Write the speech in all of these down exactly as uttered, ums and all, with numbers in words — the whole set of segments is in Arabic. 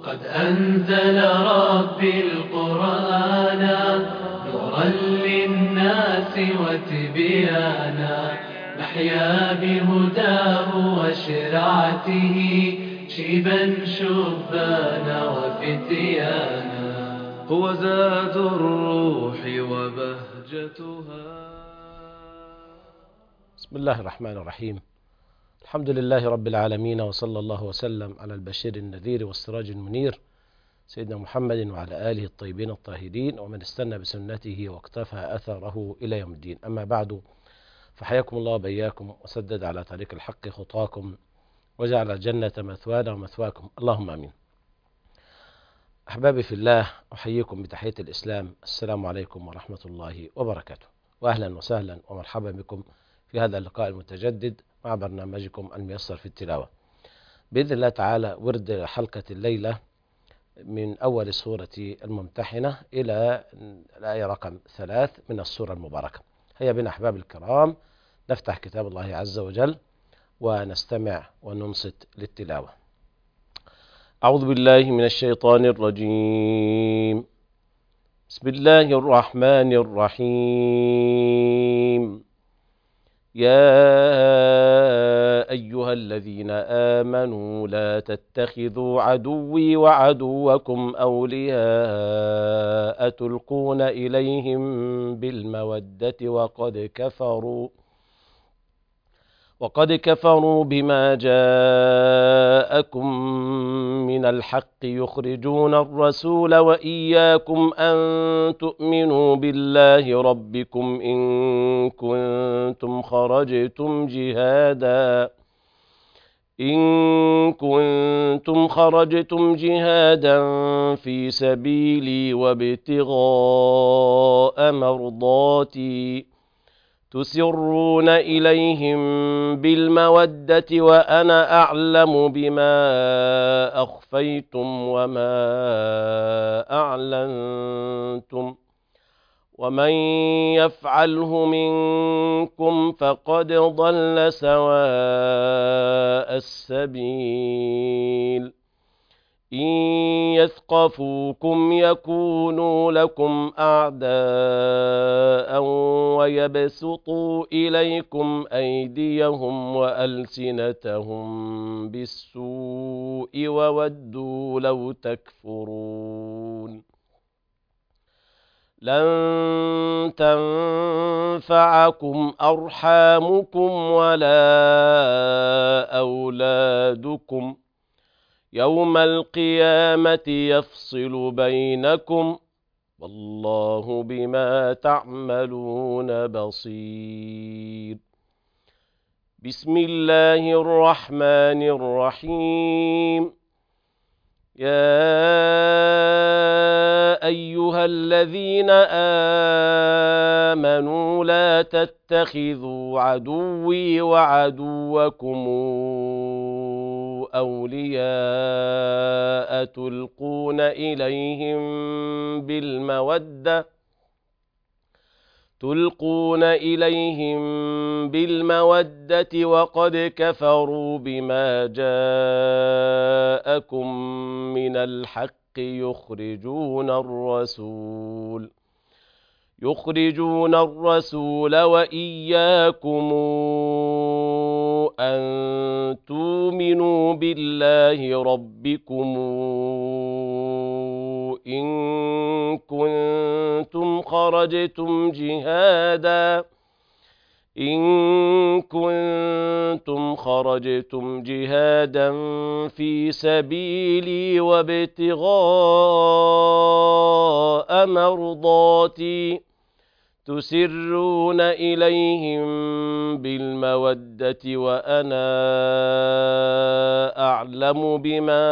قد أنزل ربي القرآن نورا للناس وتبيانا، نحيا بهداه وشرعته شيبا شبانا وفتيانا. هو زاد الروح وبهجتها. بسم الله الرحمن الرحيم. الحمد لله رب العالمين، وصلى الله وسلم على البشير النذير والسراج المنير سيدنا محمد وعلى آله الطيبين الطاهرين ومن استنى بسنته واقتفى أثره إلى يوم الدين. أما بعد، فحياكم الله وبياكم وسدد على طريق الحق خطاكم وجعل الجنة مثوانا ومثواكم، اللهم آمين. أحبابي في الله، أحييكم بتحية الإسلام، السلام عليكم ورحمة الله وبركاته، وأهلا وسهلا ومرحبا بكم في هذا اللقاء المتجدد مع برنامجكم الميسر في التلاوة. بإذن الله تعالى ورد حلقة الليلة من أول سورة الممتحنة إلى الآية رقم ثلاث من السورة المباركة. هيا بنا أحباب الكرام نفتح كتاب الله عز وجل ونستمع وننصت للتلاوة. أعوذ بالله من الشيطان الرجيم. بسم الله الرحمن الرحيم. يا أيها الذين آمنوا لا تتخذوا عدوي وعدوكم أولياء تلقون إليهم بالمودة وقد كفروا وقد كفروا بما جاءكم من الحق يخرجون الرسول وإياكم أن تؤمنوا بالله ربكم إن كنتم خرجتم جهادا إن كنتم خرجتم جهادا في سبيلي وابتغاء مرضاتي تسرون إليهم بالمودة وأنا أعلم بما أخفيتم وما أعلنتم ومن يفعله منكم فقد ضل سواء السبيل. إن يثقفوكم يكونوا لكم أعداء ويبسطوا إليكم أيديهم وألسنتهم بالسوء وودوا لو تكفرون. لن تنفعكم أرحامكم ولا أولادكم يوم القيامة يفصل بينكم والله بما تعملون بصير. بسم الله الرحمن الرحيم. يا أيها الذين آمنوا لا تتخذوا عدوي وعدوكم أولياء تلقون إليهم بالمودة تلقون إليهم بالمودة وقد كفروا بما جاءكم من الحق يخرجون الرسول يخرجون الرسول وإياكم أن تؤمنوا بالله ربكم إن كنتم خرجتم جهادا إن كنتم خرجتم جهادا في سبيلي وابتغاء مرضاتي تسرون إليهم بالمودة وأنا أعلم بما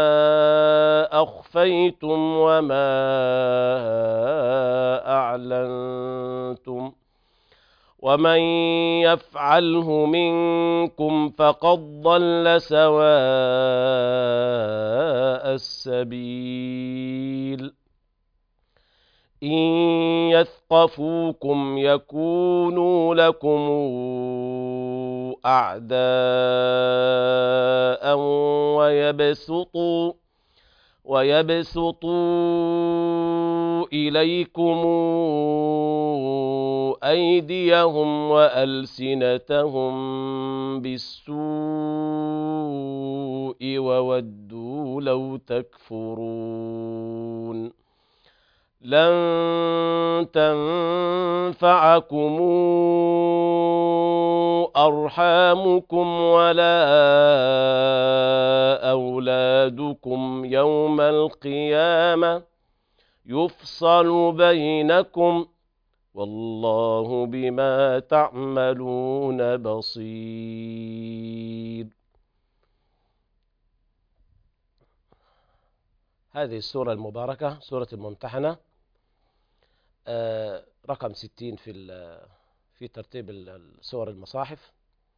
أخفيتم وما أعلنتم ومن يفعله منكم فقد ضل سواء السبيل. إن يثقفوكم يكونوا لكم أعداء ويبسطوا ويبسطوا إليكم أيديهم وألسنتهم بالسوء وودوا لو تكفرون لن تنفعكم أرحامكم ولا أولادكم يوم القيامة يفصل بينكم والله بما تعملون بصير. هذه السورة المباركة سورة الممتحنة آه، رقم ستين في في ترتيب السور المصاحف،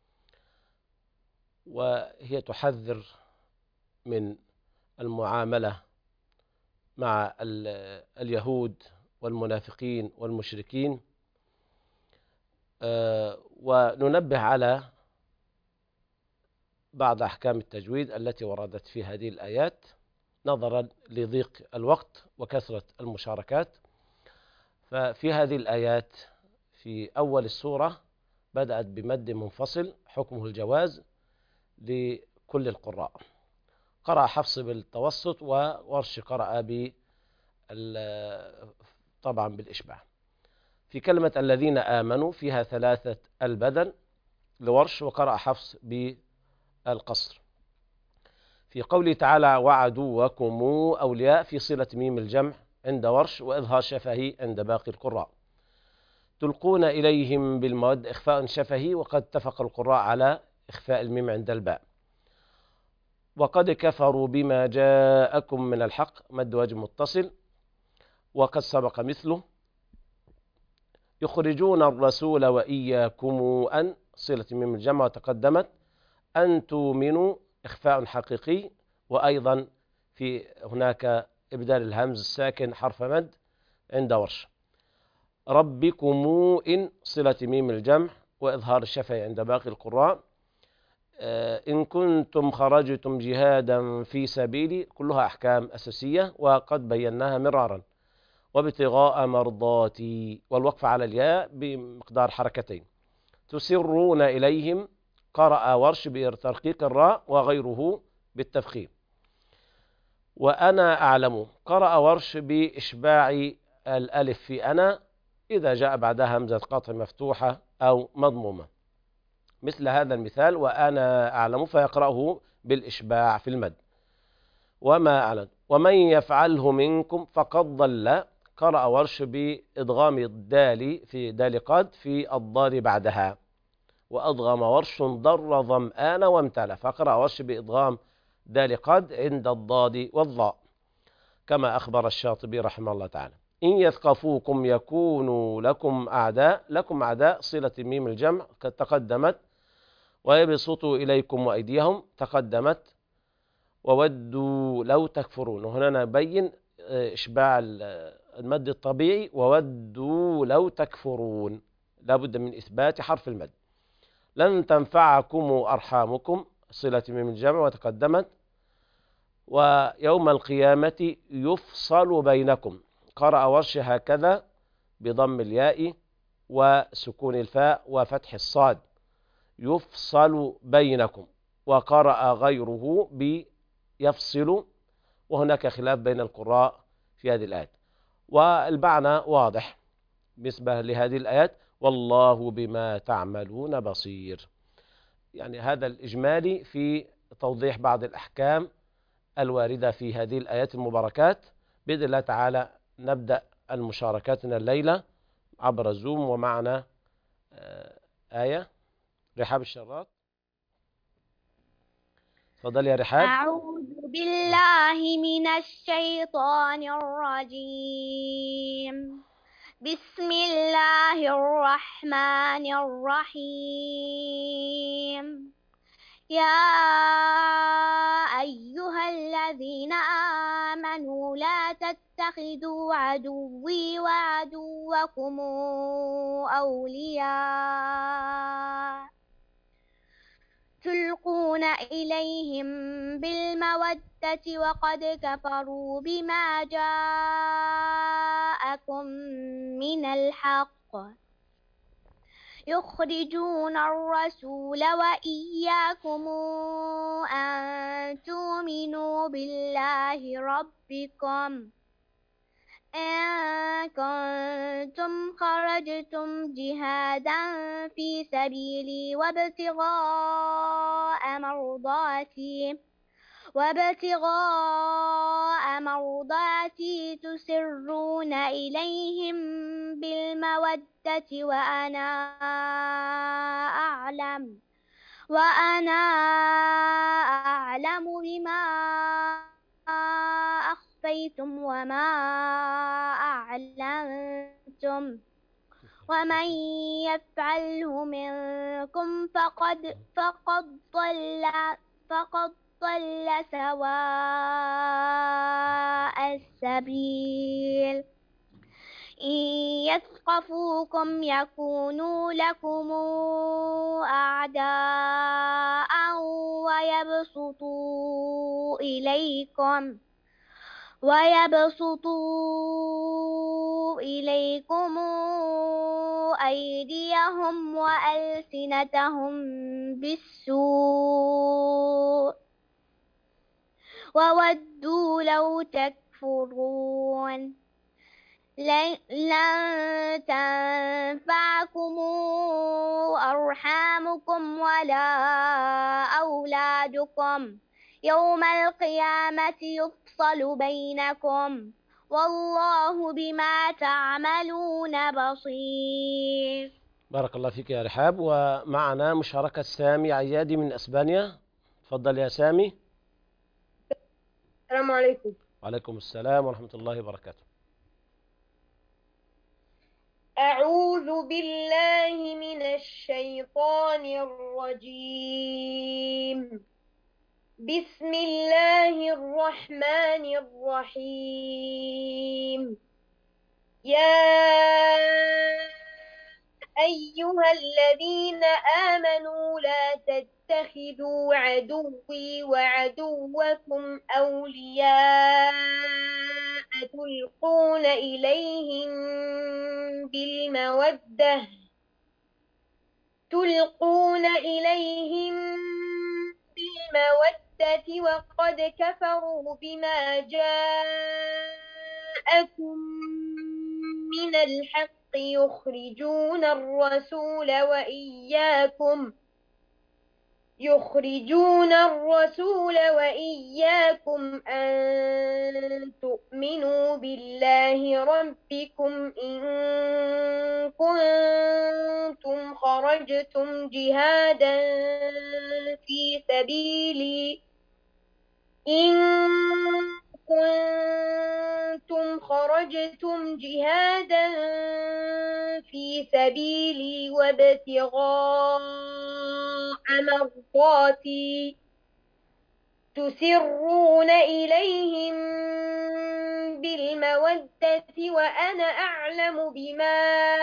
وهي تحذر من المعاملة مع اليهود والمنافقين والمشركين، آه، وننبه على بعض أحكام التجويد التي وردت في هذه الآيات نظرا لضيق الوقت وكثرة المشاركات. ففي هذه الآيات في أول السورة بدأت بمد منفصل حكمه الجواز لكل القراء. قرأ حفص بالتوسط وورش قرأ طبعا بالإشباع. في كلمة الذين آمنوا فيها ثلاثة البدل لورش، وقرأ حفص بالقصر. في قوله تعالى وعدوكم أولياء في صلة ميم الجمع عند ورش وإظهار شفهي عند باقي القراء. تلقون إليهم بالمود إخفاء شفهي، وقد اتفق القراء على إخفاء الميم عند الباء. وقد كفروا بما جاءكم من الحق مد وجه متصل، وقد سبق مثله. يخرجون الرسول وإياكم أن صلة ميم الجمع وتقدمت. أن تؤمنوا إخفاء حقيقي، وأيضا في هناك إبدال الهمز الساكن حرف مد عند ورش. ربكم إن صلة ميم الجمع وإظهار الشفهي عند باقي القراء. إن كنتم خرجتم جهادا في سبيلي كلها أحكام أساسية وقد بيناها مرارا. وابتغاء مرضاتي والوقف على الياء بمقدار حركتين. تسرون إليهم قرأ ورش بترقيق الراء وغيره بالتفخيم. وأنا أعلم قرأ ورش بإشباع الألف في أنا إذا جاء بعدها همزة قطع مفتوحة أو مضمومة، مثل هذا المثال وأنا أعلم فيقرأه بالإشباع في المد. وما أعلم ومن يفعله منكم فقد ضل قرأ ورش بإدغام الدال في دال قد في الضاد بعدها. وأضغم ورش ضر ظمآن وامتلى فقرأ ورش بإدغام دال قد عند الضاد والضاء كما أخبر الشاطبي رحمه الله تعالى. إن يثقفوكم يكونوا لكم أعداء لكم أعداء صلة ميم الجمع قد تقدمت. ويبسطوا إليكم وأيديهم تقدمت. وودوا لو تكفرون، وهنا نبين إشباع المد الطبيعي وودوا لو تكفرون لابد من إثبات حرف المد. لن تنفعكم أرحامكم صلة ميم الجمع وتقدمت. ويوم القيامة يفصل بينكم قرأ ورش هكذا بضم الياء وسكون الفاء وفتح الصاد يفصل بينكم. وقرأ غيره بيفصل، وهناك خلاف بين القراء في هذه الآيات. والمعنى واضح بالنسبة لهذه الآيات والله بما تعملون بصير. يعني هذا الإجمالي في توضيح بعض الأحكام الواردة في هذه الآيات المباركات. بإذن الله تعالى نبدأ المشاركاتنا الليلة عبر الزوم، ومعنا آية رحاب الشراط. تفضل يا رحاب. أعوذ بالله من الشيطان الرجيم. بسم الله الرحمن الرحيم. يا أيها الذين آمنوا لا تتخذوا عدوي وعدوكم أولياء تلقون إليهم بالمودة وقد كفروا بما جاءكم من الحق يخرجون الرسول وإياكم أن تؤمنوا بالله ربكم إن كنتم خرجتم جهادا في سبيلي وابتغاء مرضاتي وابتغاء مرضاتي تسرون إليهم بالمودة وأنا أعلم وأنا أعلم بما أخفيتم وما أعلنتم ومن يفعله منكم فقد فقد ضل فقد ضل سواء السبيل إن يثقفوكم يكونوا لكم أعداء ويبسطوا إليكم ويبسطوا إليكم أيديهم وألسنتهم بالسوء وودوا لو تكفرون لن تنفعكم أرحامكم ولا أولادكم يوم القيامة يفصل بينكم والله بما تعملون بصير. بارك الله فيك يا رحاب. ومعنا مشاركة سامي عيادي من أسبانيا. تفضل يا سامي. السلام عليكم. وعليكم السلام ورحمة الله وبركاته. أعوذ بالله من الشيطان الرجيم. بسم الله الرحمن الرحيم. يا أيها الذين آمنوا لا تتخذوا عدوي وعدوكم أولياء تلقون إليهم بالمودة تلقون إليهم بالمودة وقد كفروا بما جاءكم من الحق يخرجون الرسول وإياكم يخرجون الرسول وإياكم أن تؤمنوا بالله ربكم إن كنتم خرجتم جهادا في سبيلي إن كنتم خرجتم جهادا في سبيلي وابتغاء مرضاتي تسرون إليهم بالمودة وأنا أعلم بما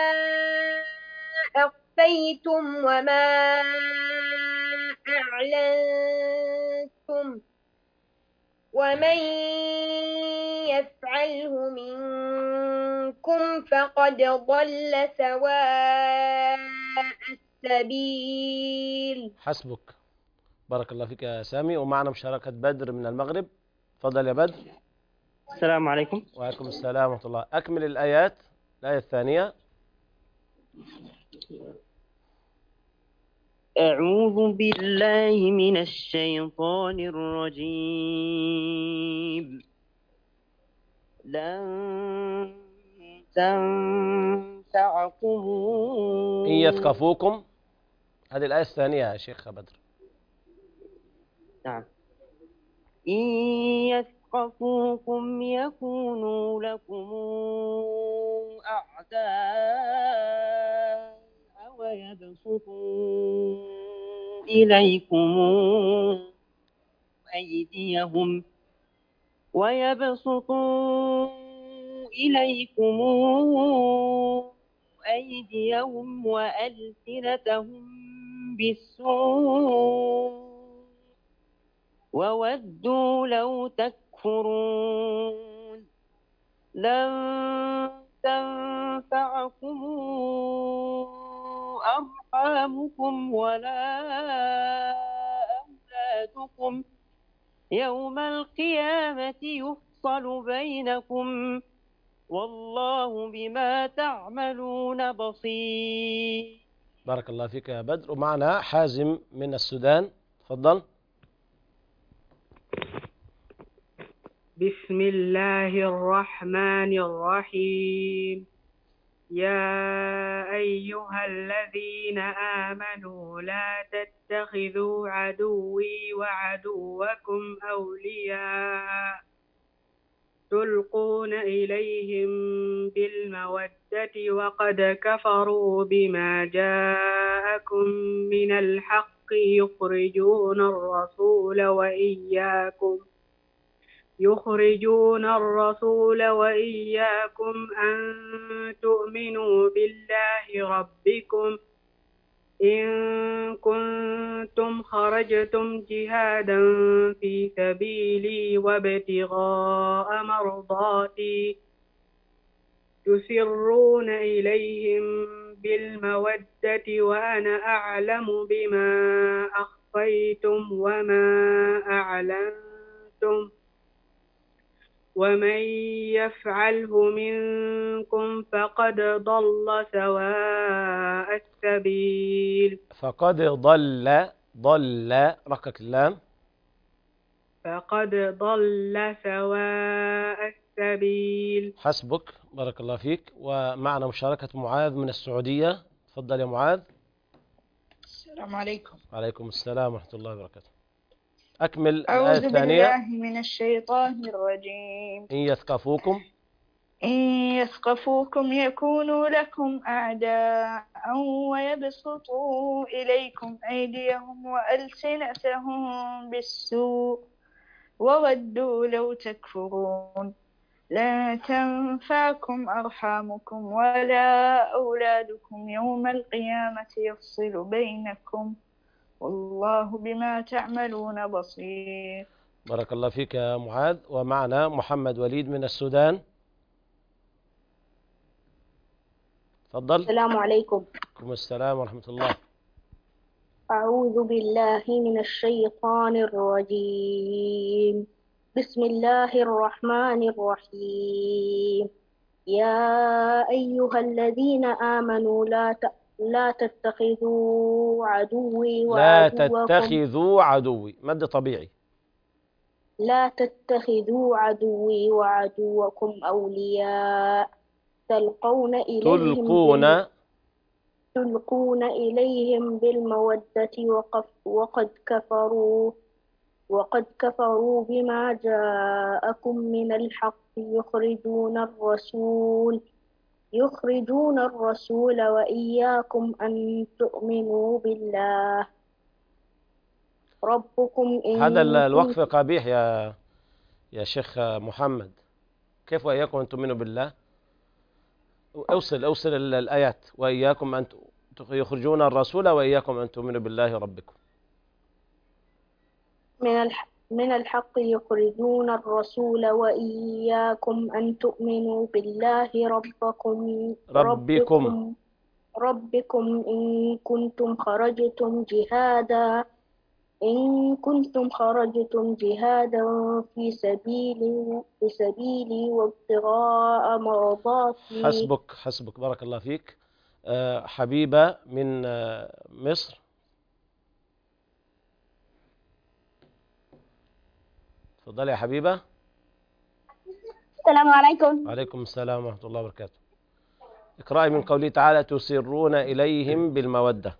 أخفيتم وما أعلنتم ومن يفعله منكم فقد ضل سواء السبيل. حسبك. بارك الله فيك يا سامي. ومعنا مشاركة بدر من المغرب. تفضل يا بدر. السلام عليكم. وعليكم السلام ورحمة الله. أكمل الآيات. الآية الثانية. أعوذ بالله من الشيطان الرجيم. لن تنفعكم إن يثقفوكم. هذه الآية الثانية يا شيخ بدر. نعم. إن يثقفوكم يكونوا لكم أعداء ويبسطوا إليكم أيديهم ويبسطوا إليكم أيديهم وألسنتهم بالسوء وودوا لو تكفرون لن تنفعكم أرحامكم ولا أولادكم يوم القيامة يفصل بينكم والله بما تعملون بصير. بارك الله فيك يا بدر. ومعنا حازم من السودان، تفضل. بسم الله الرحمن الرحيم. يا أيها الذين آمنوا لا تتخذوا عدوي وعدوكم أولياء تلقون إليهم بالمودة وقد كفروا بما جاءكم من الحق يخرجون الرسول وإياكم يخرجون الرسول وإياكم أن تؤمنوا بالله ربكم إن كنتم خرجتم جهادا في سبيلي وابتغاء مرضاتي تسرون إليهم بالمودة وأنا أعلم بما أخفيتم وما أعلنتم ومن يفعله منكم فقد ضل سواء السبيل. فقد ضل ضل رقق اللام فقد ضل سواء السبيل. حسبك، بارك الله فيك. ومعنا مشاركة معاذ من السعودية، تفضل يا معاذ. السلام عليكم. عليكم السلام ورحمة الله وبركاته. أكمل الآية أعوذ الثانية. بالله من الشيطان الرجيم. إن يثقفوكم إن يثقفوكم يكونوا لكم أعداء ويبسطوا إليكم أيديهم وألسنتهم بالسوء وودوا لو تكفرون لا تنفعكم أرحامكم ولا أولادكم يوم القيامة يفصل بينكم والله بما تعملون بصير. بارك الله فيك يا معاذ. ومعنا محمد وليد من السودان، تفضل. السلام عليكم. عليكم السلام ورحمة الله. أعوذ بالله من الشيطان الرجيم. بسم الله الرحمن الرحيم. يا أيها الذين آمنوا لا ت... لا تتخذوا عدوي لا وعدوكم تتخذوا عدوي، مد طبيعي. لا تتخذوا عدوي وعدوكم أولياء تلقون إليهم تلقون بال... تلقون إليهم بالمودة وقف... وقد كفروا وقد كفروا بما جاءكم من الحق يخرجون الرسول يخرجون الرسول وإياكم أن تؤمنوا بالله ربكم إن هذا الوقف كنتم قبيح يا يا شيخ محمد. كيف وإياكم أن تؤمنوا بالله؟ أوصل أوصل الآيات. وإياكم أن يخرجون الرسول وإياكم أن تؤمنوا بالله ربكم. من الح... من الحق يخرجون الرسول وإياكم أن تؤمنوا بالله ربكم ربكم ربكم إن كنتم خرجتم جهادا إن كنتم خرجتم جهادا في سبيلي في سبيلي وابتغاء مرضاتي. حسبك حسبك، بارك الله فيك. أه حبيبة من أه مصر، تفضلي يا حبيبة. السلام عليكم. وعليكم السلام ورحمة الله وبركاته. اقرأي من قوله تعالى تسرون إليهم بالمودة.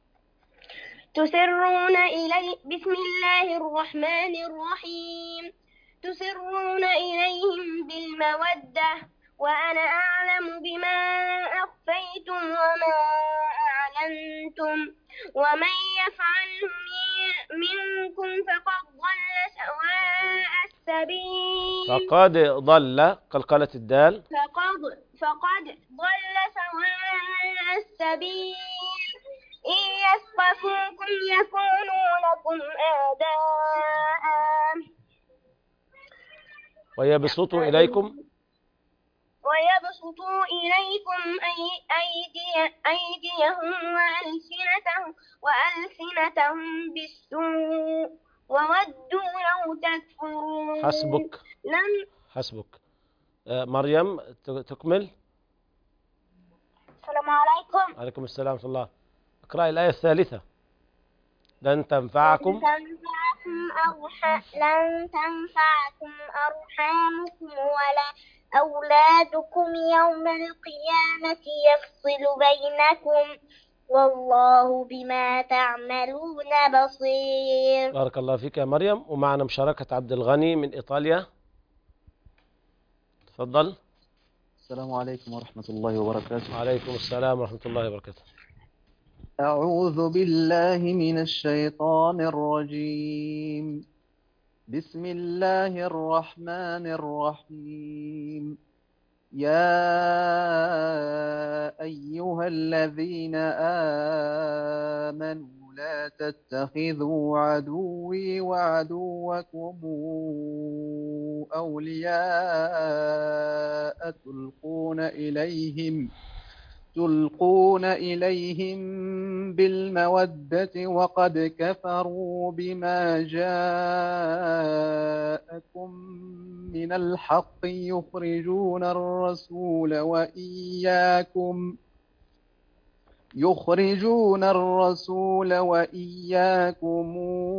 تسرون إلي بسم الله الرحمن الرحيم. تسرون إليهم بالمودة وأنا أعلم بما أخفيتم وما أعلنتم ومن يفعله منكم فقد ضل سواء السبيل. فقد ضل قلقلة الدال. فقد فقد ضل سواء السبيل إن يثقفوكم يكونوا لكم أعداء ويبسطوا إليكم ويبسطوا إليكم أي- أيدي أيديهم وألسنتهم وألسنتهم بالسوء وودوا لو تكفرون. حسبك لم حسبك. آه، مريم ت- تكمل. السلام عليكم. عليكم السلام ورحمة الله. اقرأي الآية الثالثة. لن لن تنفعكم تنفعكم أرحام لن تنفعكم أرحامكم ولا أولادكم يوم القيامة يفصل بينكم والله بما تعملون بصير. بارك الله فيك يا مريم. ومعنا مشاركة عبد الغني من إيطاليا. تفضل. السلام عليكم ورحمة الله وبركاته. وعليكم السلام ورحمة الله وبركاته. أعوذ بالله من الشيطان الرجيم. بسم الله الرحمن الرحيم. يا أيها الذين آمنوا لا تتخذوا عدوي وعدوكم أولياء تلقون إليهم تلقون إليهم بالمودة وقد كفروا بما جاءكم من الحق يخرجون الرسول وإياكم يخرجون الرسول وإياكم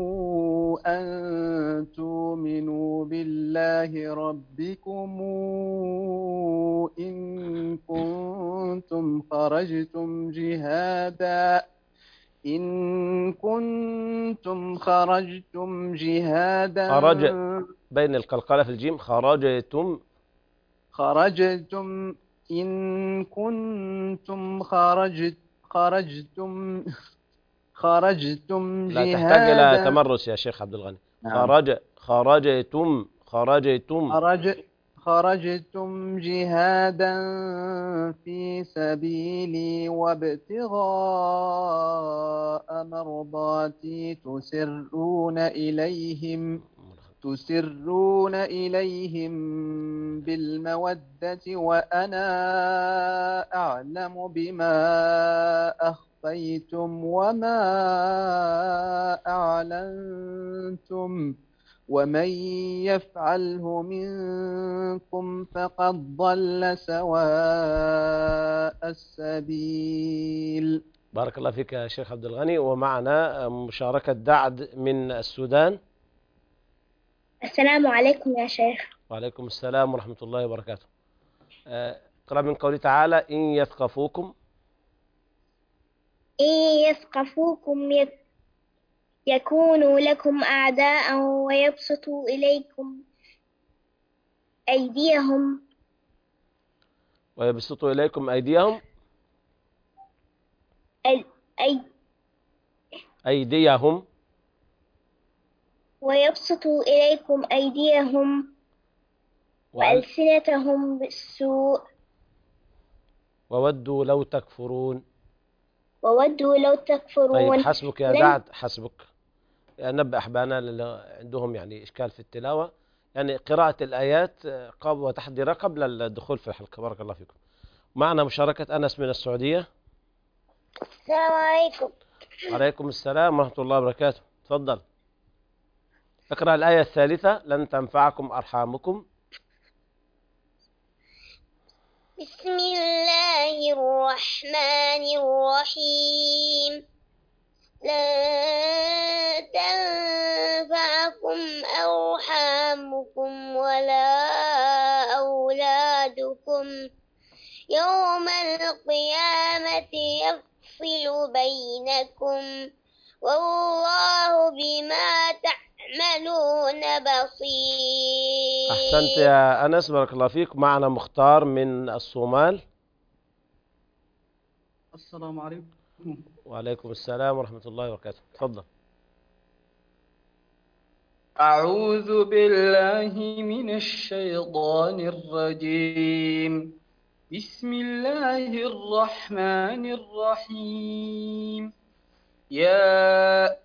أن تؤمنوا بالله ربكم إن كنتم خرجتم جهادا إن كنتم خرجتم جهادا خرج بين القلقلة في الجيم. خرجتم خرجتم إن كنتم خرجت خرجتم خرجتم لا جهادا. تحتاج إلى تمرس يا شيخ عبد الغني. نعم. خرج خرجتم خرجتم خرج خرجتم جهادا في سبيلي وابتغاء مرضاتي تسرون إليهم تسرون إليهم بالمودة وأنا أعلم بما أخفيتم وما أعلنتم ومن يفعله منكم فقد ضل سواء السبيل. بارك الله فيك يا شيخ عبد الغني. ومعنا مشاركة دعد من السودان. السلام عليكم يا شيخ. وعليكم السلام ورحمة الله وبركاته. اقرأ من قوله تعالى إن يثقفوكم إن يثقفوكم يك- يكونوا لكم أعداء ويبسطوا إليكم أيديهم ويبسطوا إليكم أيديهم أي أي أيديهم ويبسطوا إليكم أيديهم وأل- وألسنتهم بالسوء وودوا لو تكفرون. وودوا لو تكفرون. طيب حسبك يا لن- دعد حسبك. نبه أحبانا اللي عندهم يعني إشكال في التلاوة، يعني قراءة الآيات قبل وتحضيرها قبل الدخول في الحلقة. بارك الله فيكم. معنا مشاركة أنس من السعودية. السلام عليكم. وعليكم السلام ورحمة الله وبركاته. تفضل. اقرأ الآية الثالثة. لن تنفعكم أرحامكم. بسم الله الرحمن الرحيم. لن تنفعكم أرحامكم ولا أولادكم يوم القيامة يفصل بينكم والله بما تعملون بصير. أحسنت يا أنس بارك الله فيك. معنا مختار من الصومال. السلام عليكم. وعليكم السلام ورحمة الله وبركاته. تفضل. أعوذ بالله من الشيطان الرجيم. بسم الله الرحمن الرحيم. يا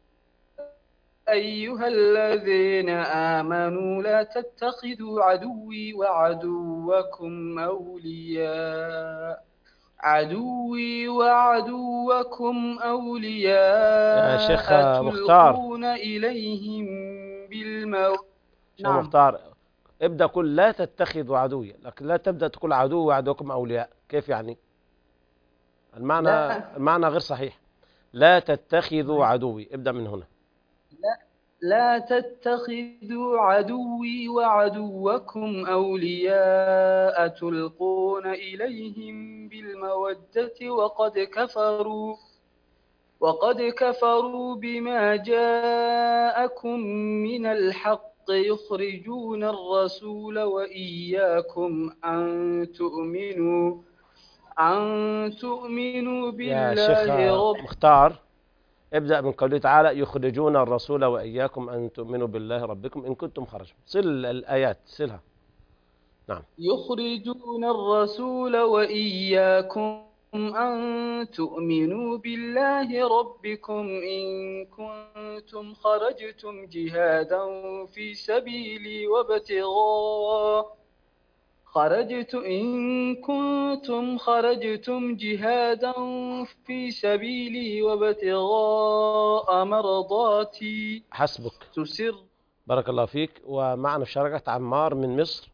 أيها الذين آمنوا لا تتخذوا عدوي وعدوكم أولياء عدوي وعدوكم يا أولياء شيخ مختار تلقون إليهم بالمو شيخ نعم مختار، ابدأ قل لا تتخذوا عدويا، لكن لا تبدأ تقول عدو وعدوكم أولياء. كيف يعني؟ المعنى لا المعنى غير صحيح. لا تتخذوا عدوي، ابدأ من هنا. لا لا تتخذوا عدوي وعدوكم أولياء تلقون إليهم بالمودة وقد كفروا وقد كفروا بما جاءكم من الحق يخرجون الرسول وإياكم أن تؤمنوا أن تؤمنوا يا شيخ بالله رب مختار، ابدأ من قوله تعالى يخرجون الرسول وإياكم أن تؤمنوا بالله ربكم إن كنتم خرجتم. صل الآيات، صلها. نعم. يخرجون الرسول وإياكم أن تؤمنوا بالله ربكم إن كنتم خرجتم جهادا في سبيلي وابتغاء خرجت إن كنتم خرجتم جهادا في سبيلي وابتغاء مرضاتي حسبك، تسر بارك الله فيك. ومعنا شركة عمار من مصر.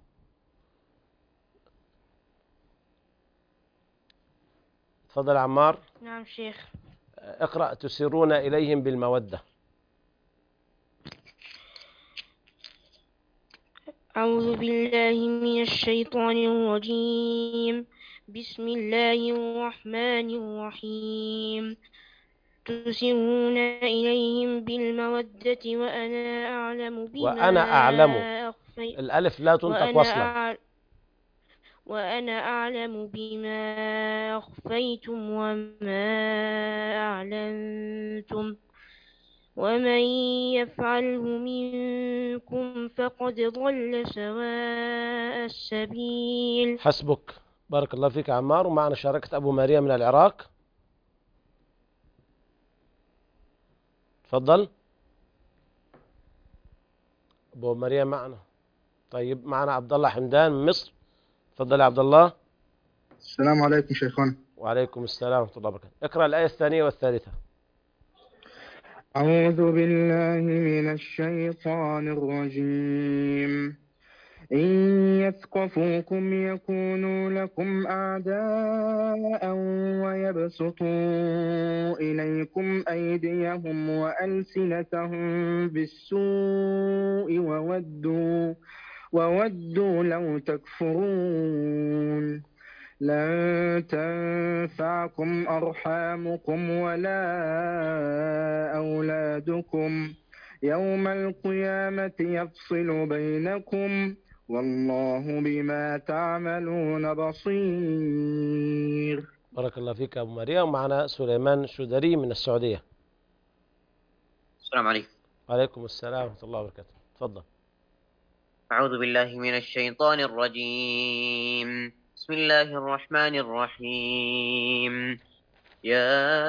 تفضل عمار. نعم شيخ. اقرأ تسرون إليهم بالمودة. أعوذ بالله من الشيطان الرجيم. بسم الله الرحمن الرحيم. تسرون إليهم بالمودة وأنا أعلم بما وأنا أعلم، أخفي الألف لا تنطق وأنا وصلا. أعلم وأنا أعلم بما أخفيتم وما أعلنتم ومن يفعله منكم فقد ضل سواء السبيل. حسبك، بارك الله فيك عمار. ومعنا شركة أبو ماريا من العراق. تفضل أبو ماريا معنا. طيب معنا عبد الله حمدان من مصر. تفضل يا عبد الله. السلام عليكم شيخنا. وعليكم السلام ورحمة الله وبركاته. اقرأ الآية الثانية والثالثة. أعوذ بالله من الشيطان الرجيم. إن يثقفوكم يكونوا لكم أعداء ويبسطوا إليكم أيديهم وألسنتهم بالسوء وودوا وودوا لو تكفرون. لن تنفعكم أرحامكم ولا أولادكم يوم القيامة يفصل بينكم والله بما تعملون بصير. بارك الله فيك أبو ماريا. ومعنا سليمان شودري من السعودية. السلام عليكم. وعليكم السلام ورحمة الله وبركاته. تفضل. أعوذ بالله من الشيطان الرجيم. بسم الله الرحمن الرحيم. يا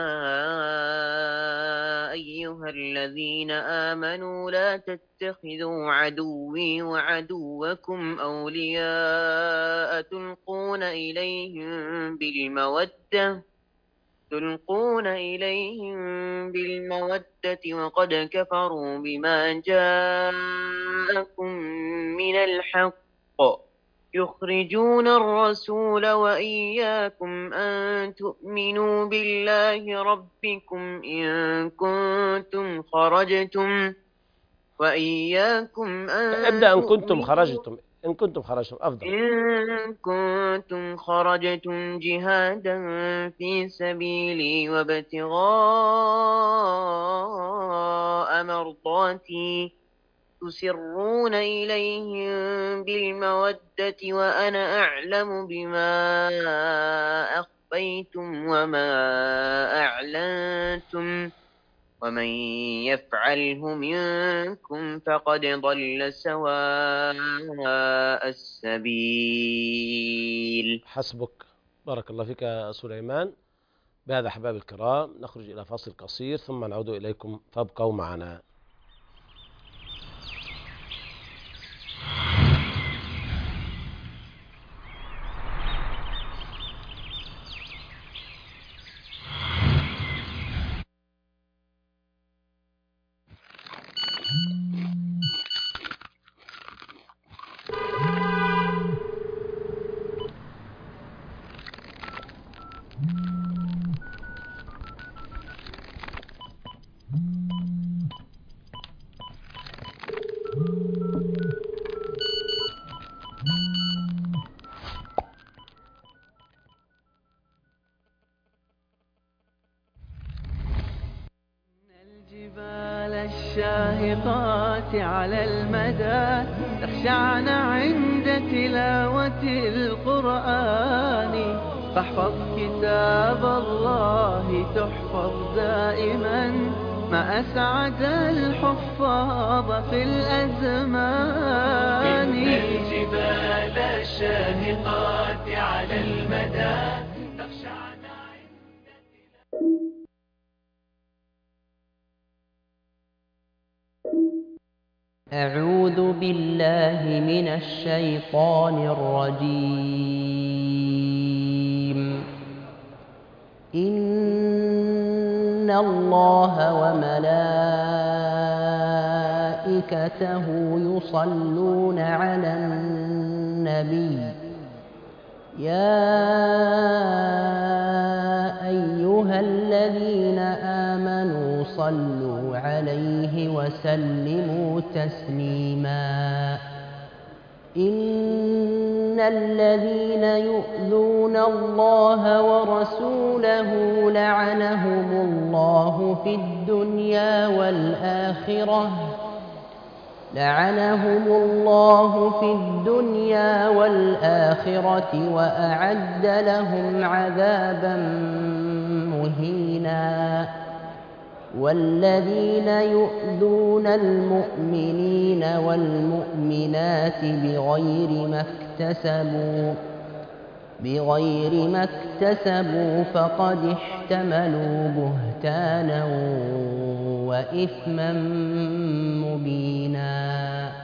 أيها الذين آمنوا لا تتخذوا عدوي وعدوكم أولياء تلقون إليهم بالمودة تلقون إليهم بالمودة وقد كفروا بما جاءكم من الحق يخرجون الرسول وإياكم أن تؤمنوا بالله ربكم إن كنتم خرجتم وإياكم أن ابدأ إن كنتم خرجتم إن كنتم خرجتم أفضل. إن كنتم خرجتم جهادا في سبيلي وابتغاء مرضاتي تسرون إليهم بالمودة وأنا أعلم بما أخفيتم وما أعلنتم ومن يفعله منكم فقد ضل سواء السبيل. حسبك، بارك الله فيك يا سليمان. بهذا أحباب الكرام نخرج إلى فاصل قصير ثم نعود إليكم، فابقوا معنا. الشاهقات على المدى تخشعن عند تلاوة القرآن، فاحفظ كتاب الله تحفظ دائما، ما أسعد الحفاظ في الأزمان. إن الجبال الشاهقات على المدى تخشعن أعوذ بالله من الشيطان الرجيم. إن الله وملائكته يصلون على النبي يا أيها الذين آمنوا صلوا عليه وسلموا تسليما. إن الذين يؤذون الله ورسوله لعنهم الله في الدنيا والآخرة لعنهم الله في الدنيا والآخرة وأعد لهم عذابا مهينا. والذين يؤذون المؤمنين والمؤمنات بغير ما اكتسبوا بغير ما اكتسبوا فقد احتملوا بهتانا وإثما مبينا.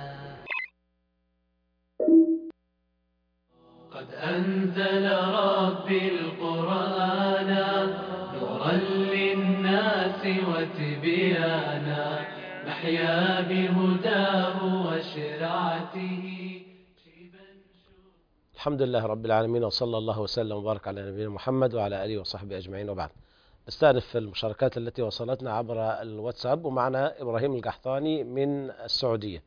قد أنزل ربي القرآن نورا للناس وتبيانا، نحيا بهداه وشرعته. الحمد لله رب العالمين، وصلى الله وسلم وبارك على نبينا محمد وعلى آله وصحبه أجمعين، وبعد. نستأنف المشاركات التي وصلتنا عبر الواتساب، ومعنا إبراهيم القحطاني من السعودية.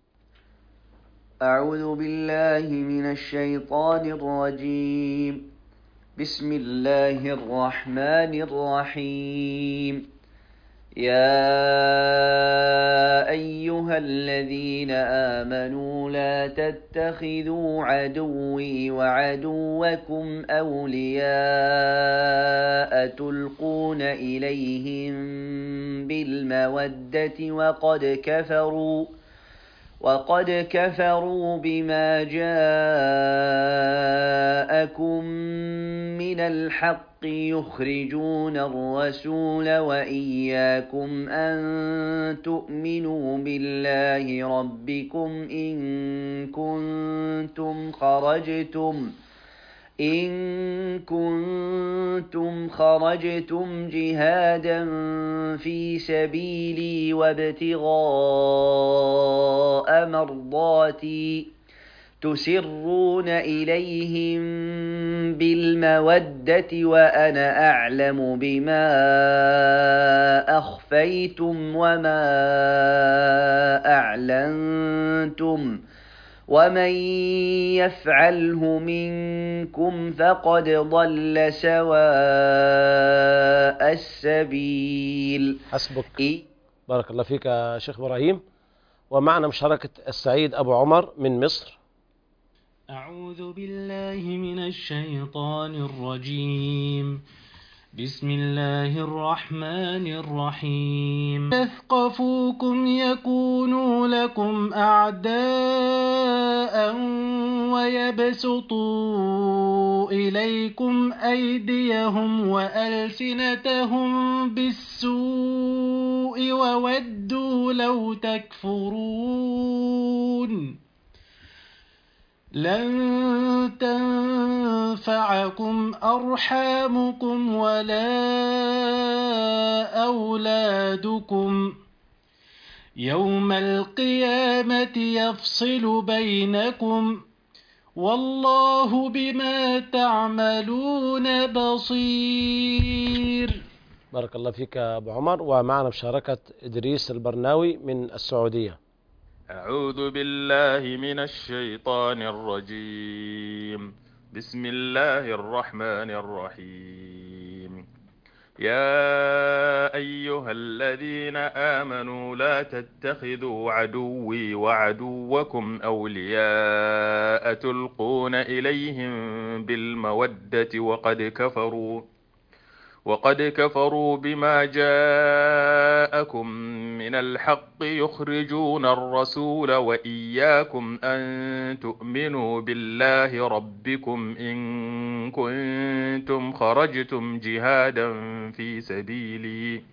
أعوذ بالله من الشيطان الرجيم. بسم الله الرحمن الرحيم. يا أيها الذين آمنوا لا تتخذوا عدوي وعدوكم أولياء تلقون إليهم بالمودة وقد كفروا وقد كفروا بما جاءكم من الحق يخرجون الرسول وإياكم أن تؤمنوا بالله ربكم إن كنتم خرجتم إن كنتم خرجتم جهادا في سبيلي وابتغاء مرضاتي تسرون إليهم بالمودة وأنا أعلم بما أخفيتم وما أعلنتم ومن يفعله منكم فقد ضل سواء السبيل. حسبك. بارك الله فيك يا شيخ إبراهيم. ومعنا مشاركة السعيد أبو عمر من مصر. أعوذ بالله من الشيطان الرجيم. بسم الله الرحمن الرحيم. يثقفوكم يكونوا لكم أعداء ويبسطوا إليكم أيديهم وألسنتهم بالسوء وودوا لو تكفرون لن تنفعكم أرحامكم ولا أولادكم يوم القيامة يفصل بينكم والله بما تعملون بصير. بارك الله فيك يا أبو عمر. ومعنا مشاركة إدريس البرناوي من السعودية. أعوذ بالله من الشيطان الرجيم. بسم الله الرحمن الرحيم. يا أيها الذين آمنوا لا تتخذوا عدوي وعدوكم أولياء تلقون إليهم بالمودة وقد كفروا وقد كفروا بما جاءكم من الحق يخرجون الرسول وإياكم أن تؤمنوا بالله ربكم إن كنتم خرجتم جهادا في سبيلي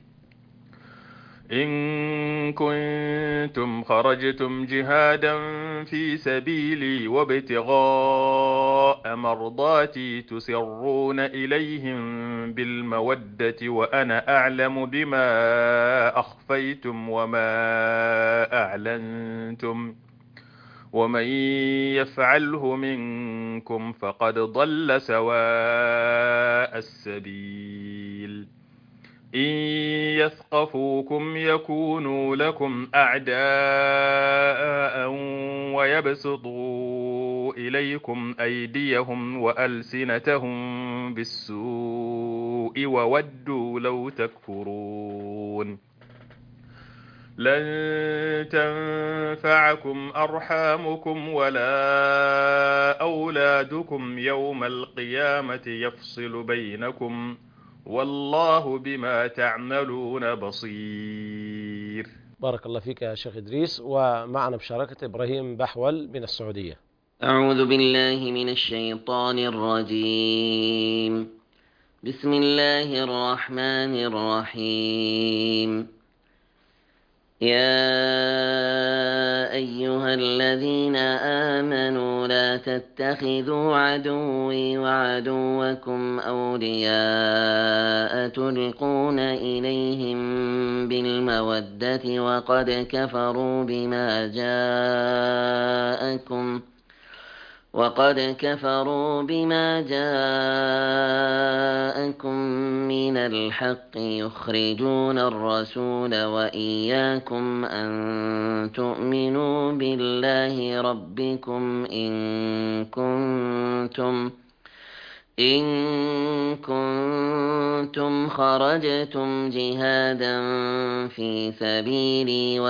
إن كنتم خرجتم جهادا في سبيلي وابتغاء مرضاتي تسرون إليهم بالمودة وأنا أعلم بما أخفيتم وما أعلنتم ومن يفعله منكم فقد ضل سواء السبيل إن يثقفوكم يكونوا لكم أعداء ويبسطوا إليكم أيديهم وألسنتهم بالسوء وودوا لو تكفرون لن تنفعكم أرحامكم ولا أولادكم يوم القيامة يفصل بينكم والله بما تعملون بصير. بارك الله فيك يا شيخ إدريس. ومعنا مشاركة إبراهيم بحول من السعودية. أعوذ بالله من الشيطان الرجيم. بسم الله الرحمن الرحيم. يا أيها الذين آمنوا لا تتخذوا عدوي وعدوكم أولياء تلقون إليهم بالمودة وقد كفروا بما جاءكم وقد كفروا بما جاءكم من الحق يخرجون الرسول وإياكم أن تؤمنوا بالله ربكم إن كنتم إن كنتم خرجتم جهادا في سبيلي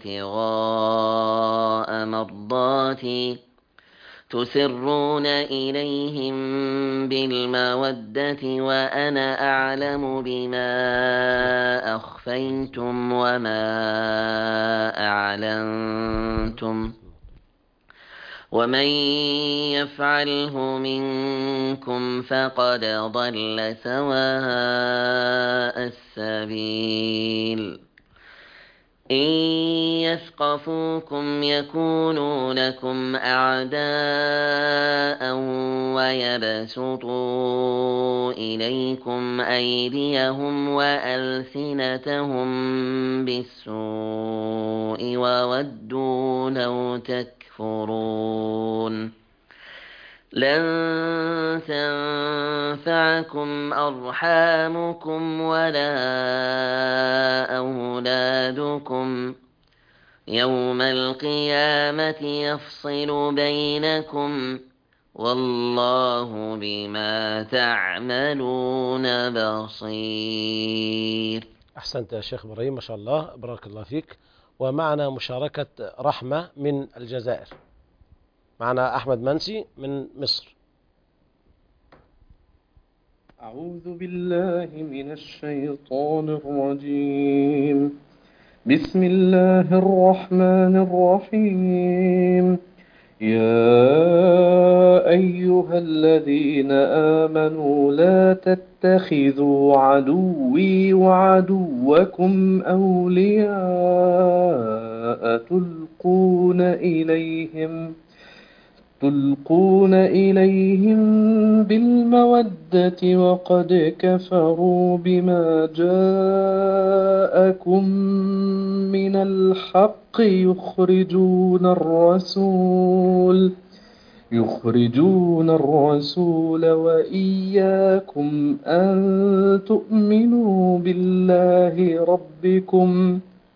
وابتغاء مرضاتي تسرون إليهم بالمودة وأنا أعلم بما أخفيتم وما أعلنتم ومن يفعله منكم فقد ضل سواء السبيل إن يثقفوكم يكونوا لكم أعداء ويبسطوا إليكم أيديهم وألسنتهم بالسوء وودوا لو تكفرون لن تنفعكم أرحامكم ولا أولادكم يوم القيامة يفصل بينكم والله بما تعملون بصير. أحسنت يا شيخ إبراهيم ما شاء الله بارك الله فيك. ومعنا مشاركة رحمة من الجزائر. معنا أحمد منسي من مصر. أعوذ بالله من الشيطان الرجيم. بسم الله الرحمن الرحيم. يا أيها الذين آمنوا لا تتخذوا عدوي وعدوكم أولياء تلقون إليهم تلقون إليهم بالمودة وقد كفروا بما جاءكم من الحق يخرجون الرسول يخرجون الرسول وإياكم أن تؤمنوا بالله ربكم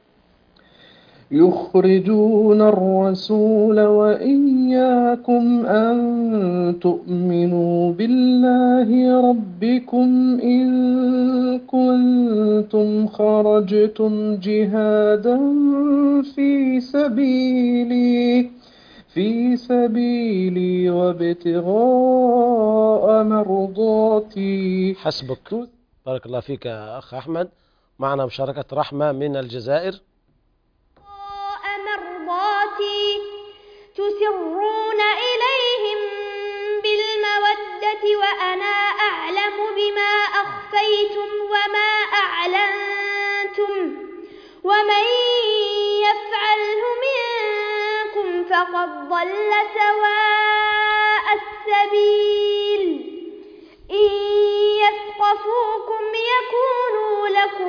يخرجون الرسول وإياكم أن تؤمنوا بالله ربكم إن كنتم خرجتم جهادا في سبيلي في سبيلي وابتغاء مرضاتي. حسبك. بارك الله فيك يا أخ أحمد. معنا مشاركة رحمة من الجزائر. مرضاتي تسرون إليهم بالمودة وأنا أعلم بما أخفيتم وما أعلنتم ومن يفعله منكم فقد ضل سواء السبيل. إن يثقفوكم يكونوا لكم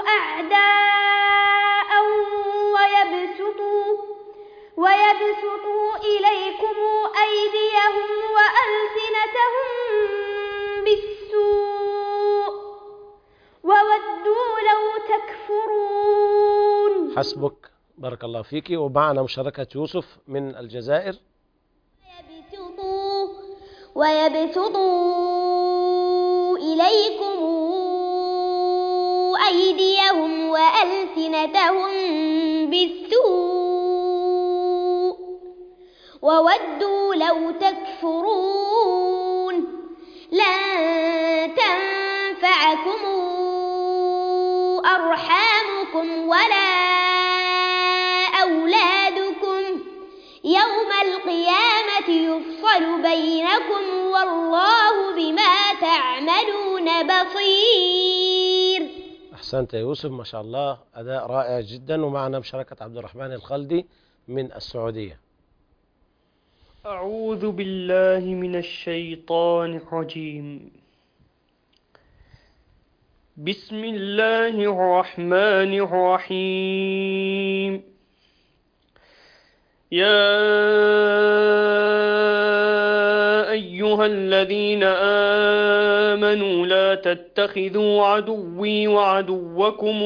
أعداء ويبسطوا, ويبسطوا إليكم أيديهم وألسنتهم بالسوء وودوا لو تكفرون. حسبك. بارك الله فيك. ومعنا مشاركة يوسف من الجزائر. ويبسطوا, ويبسطوا إليكم أيديهم وألسنتهم بالسوء وودوا لو تكفرون. لن تنفعكم أرحامكم ولا أولادكم يوم القيامة يفصل بينكم والله بما تعملون بصير. أحسنت يا يوسف، ما شاء الله، أداء رائع جدا. ومعنا مشاركة عبد الرحمن الخلدي من السعودية. أعوذ بالله من الشيطان الرجيم. بسم الله الرحمن الرحيم. يا أيها الذين آمنوا لا تتخذوا عدوي وعدوكم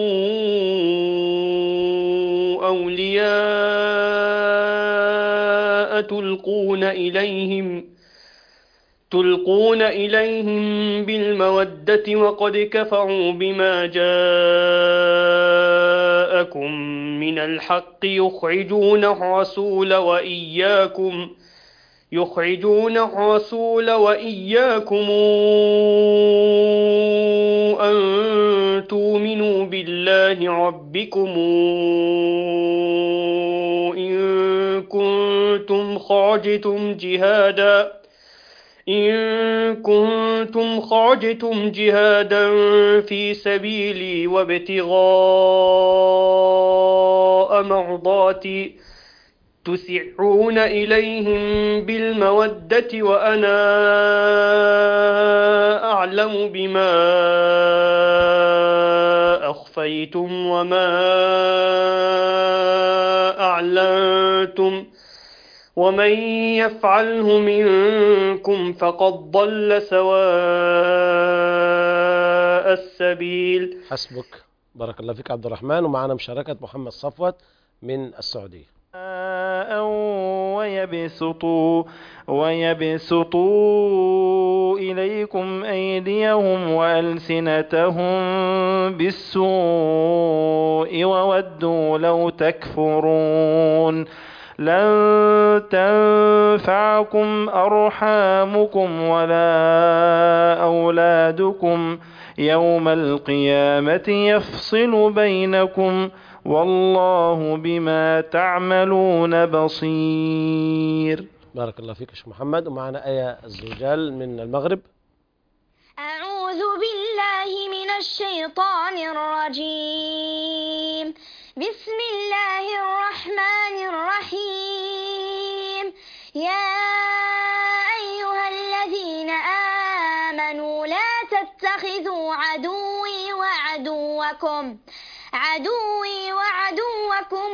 أولياء تلقون إليهم تلقون إليهم بالمودة وقد كفروا بما جاءكم من الحق يخرجون الرسول وإياكم يخرجون الرسول وإياكم أن تؤمنوا بالله ربكم إن كنتم خرجتم جهادا إن كنتم خرجتم جهادا في سبيلي وابتغاء مرضاتي تسعون إليهم بالمودة وأنا أعلم بما أخفيتم وما أعلنتم ومن يفعله منكم فقد ضل سواء السبيل. حسبك. بارك الله فيك عبد الرحمن. ومعنا مشاركة محمد صفوت من السعودية. ويبسطوا ويبسطوا إليكم أيديهم وألسنتهم بالسوء وودوا لو تكفرون. لن تنفعكم أرحامكم ولا أولادكم يوم القيامة يفصل بينكم والله بما تعملون بصير. بارك الله فيك يا شيخ محمد. ومعنا آية الزوجال من المغرب. أعوذ بالله من الشيطان الرجيم. بسم الله الرحمن الرحيم. يا أيها الذين آمنوا لا تتخذوا عدوي وعدوكم عدوي وعدوكم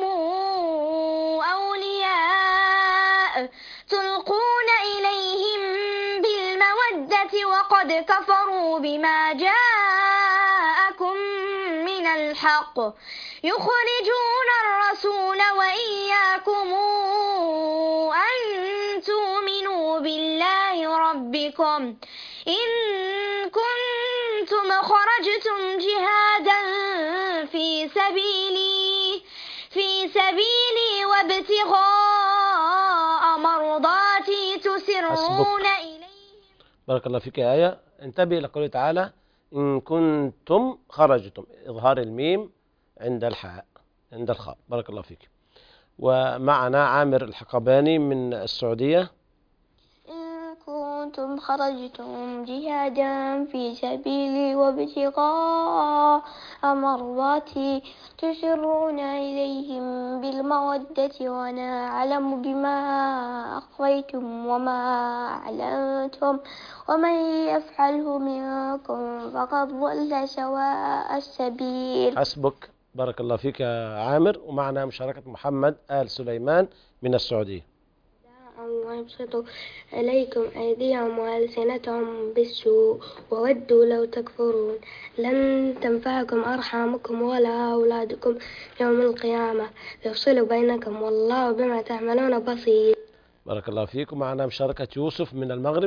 أولياء تلقون إليهم بالمودة وقد كفروا بما جاءكم من الحق يخرجون الرسول وإياكم أن تؤمنوا بالله ربكم إن كنتم خرجتم جهادا في سبيلي في سبيلي وابتغاء مرضاتي تسرون إليه. بارك الله فيك يا آية. انتبه إلى قوله تعالى إن كنتم خرجتم، إظهار الميم عند الحاء عند الخاء. بارك الله فيك. ومعنا عامر الحقباني من السعودية. إن كنتم خرجتم جهادا في سبيلي وابتغاء مرضاتي تسرون إليهم بالمودة وأنا أعلم بما أخفيتم وما أعلنتم ومن يفعله منكم فقد ضل سواء السبيل. حسبك. بارك الله فيك يا عامر. ومعنا مشاركة محمد آل سليمان من السعودية. ويبسطوا إليكم أيديهم وألسنتهم بالسوء وودوا لو تكفرون لن تنفعكم أرحامكم ولا أولادكم يوم القيامة يفصل بينكم والله بما تعملون بصير. بارك الله فيكم. معنا مشاركة يوسف من المغرب.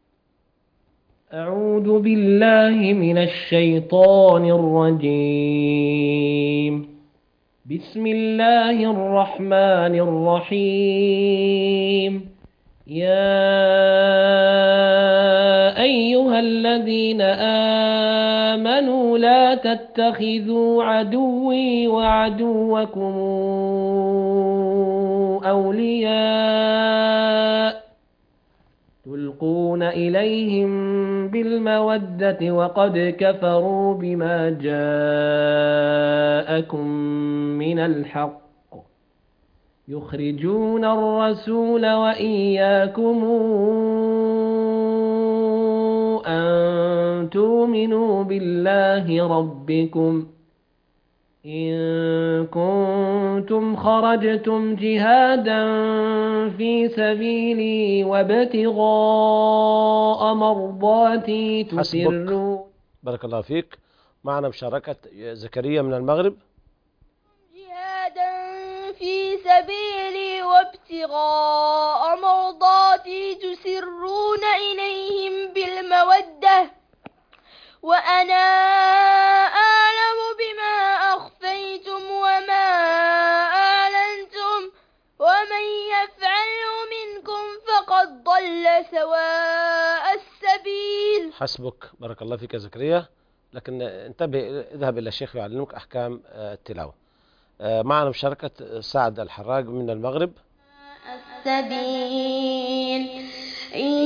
أعوذ بالله من الشيطان الرجيم. بسم الله الرحمن الرحيم. يا أيها الذين آمنوا لا تتخذوا عدوي وعدوكم أولياء تلقون إليهم بالمودة وقد كفروا بما جاءكم من الحق يخرجون الرسول وإياكم أن تؤمنوا بالله ربكم إن كنتم خرجتم جهادا في سبيلي وابتغاء مرضاتي تسرون. بارك الله فيك. معنا مشاركة زكريا من المغرب. جهادا في سبيلي وابتغاء مرضاتي تسرون إليهم بالمودة وأنا أعلم بما أخفيتم وما أعلنتم ومن يفعله منكم فقد ضل سواء السبيل. حسبك. بارك الله فيك يا زكريا. لكن انتبه، اذهب إلى الشيخ يعلمك أحكام التلاوة. معنا مشاركة سعد الحراج من المغرب. السبيل إن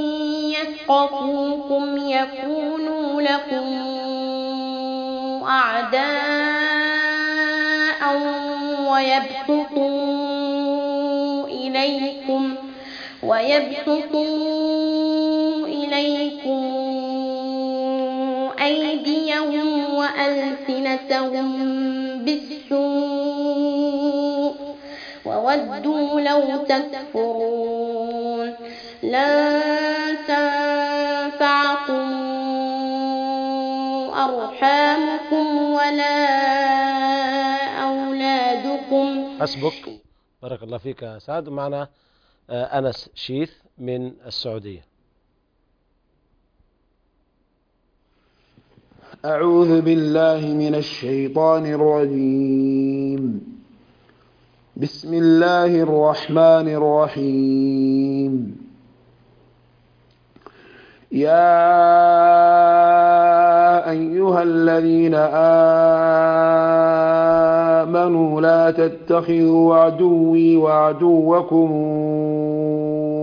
يثقفوكم يكونوا لكم أعداء ويبسطوا إليكم ويبسطوا إليكم أيديهم وألسنتهم بالسوء وودوا لو تكفرون لن تنفعكم أرحامكم ولا أولادكم. حسبك. بارك الله فيك يا سعد. معنا أنس شيث من السعودية. أعوذ بالله من الشيطان الرجيم. بسم الله الرحمن الرحيم. يا أيها الذين آمنوا لا تتخذوا عدوي وعدوكم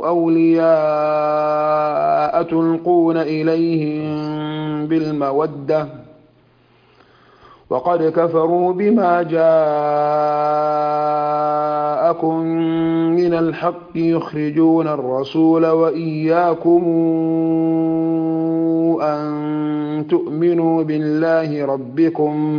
أولياء تلقون إليهم بالمودة وقد كفروا بما جاءكم من الحق يخرجون الرسول وإياكم أن تؤمنوا بالله ربكم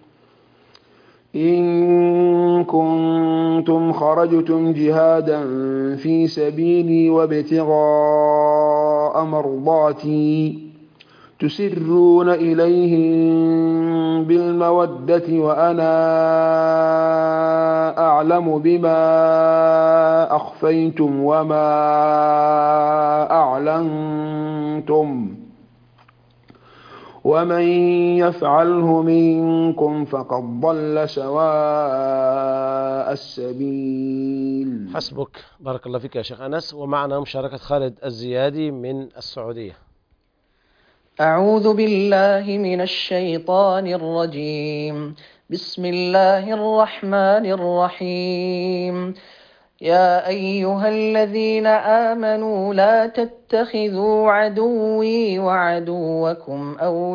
إن كنتم خرجتم جهادا في سبيلي وابتغاء مرضاتي تسرون إليهم بالمودة وأنا أعلم بما أخفيتم وما أعلنتم ومن يفعله منكم فقد ضل سواء السبيل. حسبك. بارك الله فيك يا شيخ أنس. ومعنا مشاركة خالد الزيادي من السعودية. أعوذ بالله من الشيطان الرجيم. بسم الله الرحمن الرحيم. يا أيها الذين آمنوا لا تتخذوا عدوي وعدوكم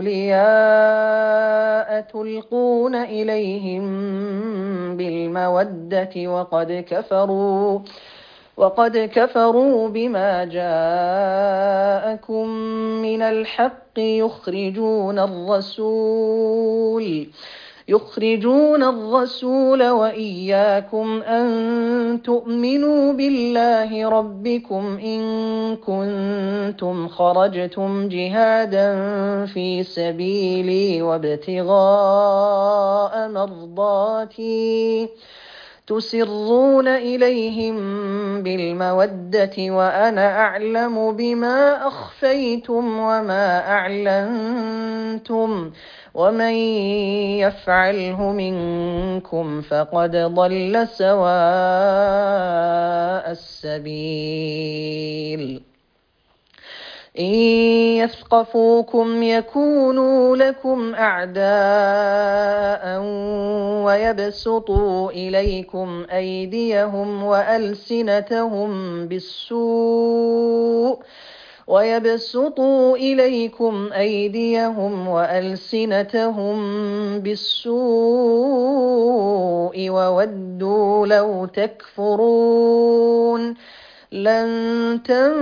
أولياء تلقون إليهم بالمودة وقد كفروا وقد كفروا بما جاءكم من الحق يخرجون الرسول يخرجون الرسول وإياكم أن تؤمنوا بالله ربكم إن كنتم خرجتم جهادا في سبيلي وابتغاء مرضاتي تسرون إليهم بالمودة وأنا أعلم بما أخفيتم وما أعلنتم ومن يفعله منكم فقد ضل سواء السبيل. إن يثقفوكم يكونوا لكم أعداء ويبسطوا إليكم أيديهم وألسنتهم بالسوء ويبسطوا إليكم أيديهم وألسنتهم بالسوء وودوا لو تكفرون. لن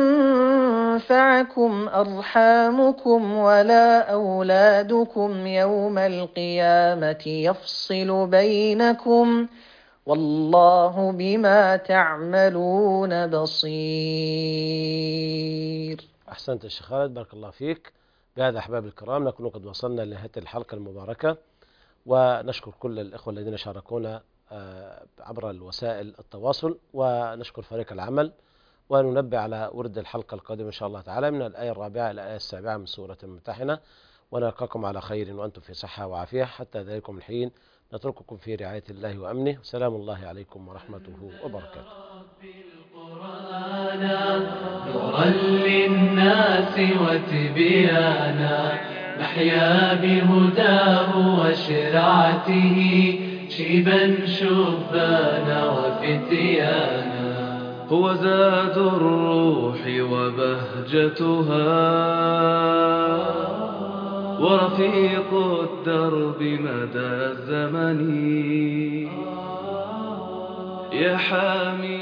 تنفعكم أرحامكم ولا أولادكم يوم القيامة يفصل بينكم والله بما تعملون بصير. أحسنت الشيخ خالد، بارك الله فيك. بهذا أحباب الكرام نكون قد وصلنا لنهاية الحلقة المباركة، ونشكر كل الإخوة الذين شاركونا عبر الوسائل التواصل، ونشكر فريق العمل، وننبه على ورد الحلقة القادمة إن شاء الله تعالى من الآية الرابعة إلى الآية السابعة من سورة الممتحنة، ونلقاكم على خير وأنتم في صحة وعافية. حتى ذلكم الحين نترككم في رعاية الله وأمنه. سلام الله عليكم ورحمته وبركاته. نورا للناس وتبيانا، نحيا بهداه وشرعته شيبا شبانا وفتيانا. هو زاد الروح وبهجتها ورفيق الدرب مدى الزمن، يا حامي